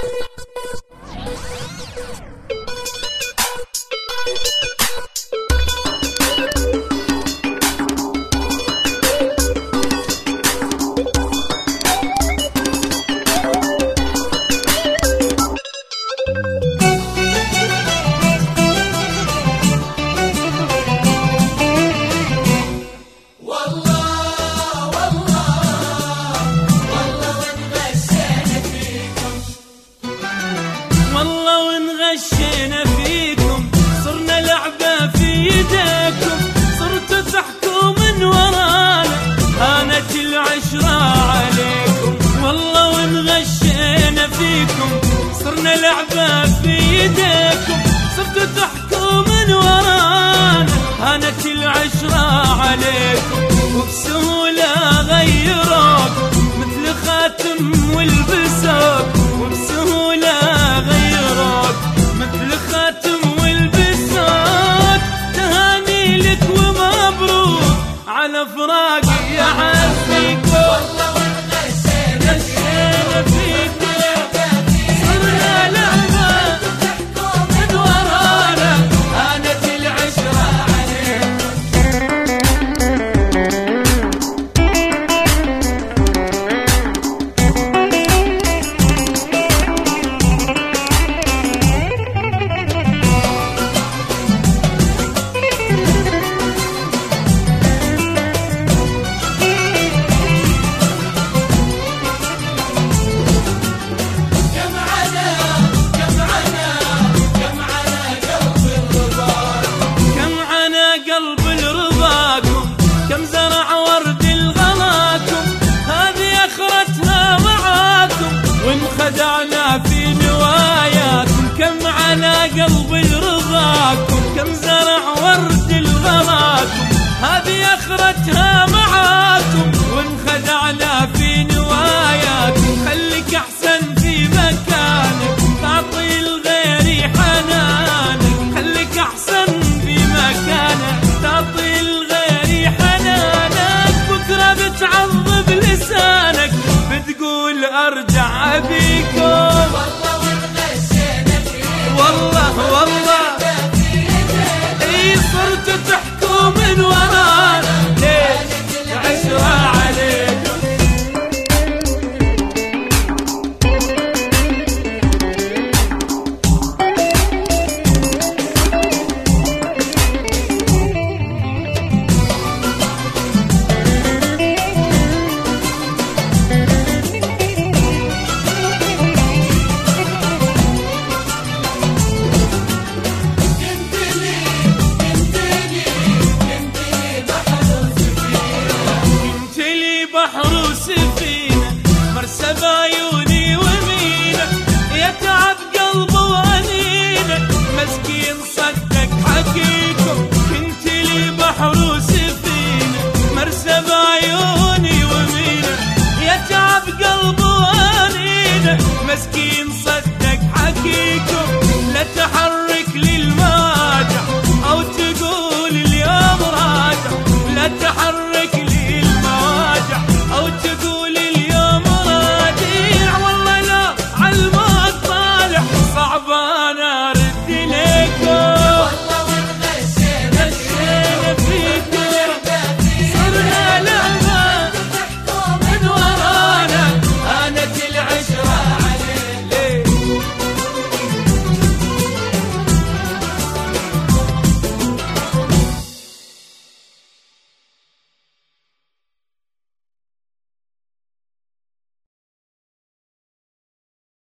صرنا لعبة في ايديكم، صرتوا تحكوا من ورانا، هانت العشرة عليكم وبسهولة غيروك مثل خاتم والبسوك، وبسهولة غيروك مثل خاتم والبسوك. تهاني لك ومبروك على فراقي يا عزيكم، والله ونغشينا فيكم، صرنا لعبة تحكوا من ورانا، هانت العشرة عليكم. خدعنا في نواياكم، كم على قلب رضاكم، كم زرع ورد الغلاكم، هذه اخرتها معاكم. وانخدعنا في نواياكم، خليك احسن في مكانك، تعطي الغير حنانك، خليك احسن في مكانك، تعطي الغير حنانك. بكره بتعضب لسانك، بتقول ارجع ابيكم، والله ونغشينا فيكم، والله اي صرتوا تحكوا من ورانا، ليش العشرة عليكم. بحر وسفينة مرسى بعيوني ومينا، يا تعب قلبه وأنينة مسكين صدق حكيكم. كنت لي بحر وسفينة مرسى بعيوني ومينا، يا تعب قلبه وأنينة مسكين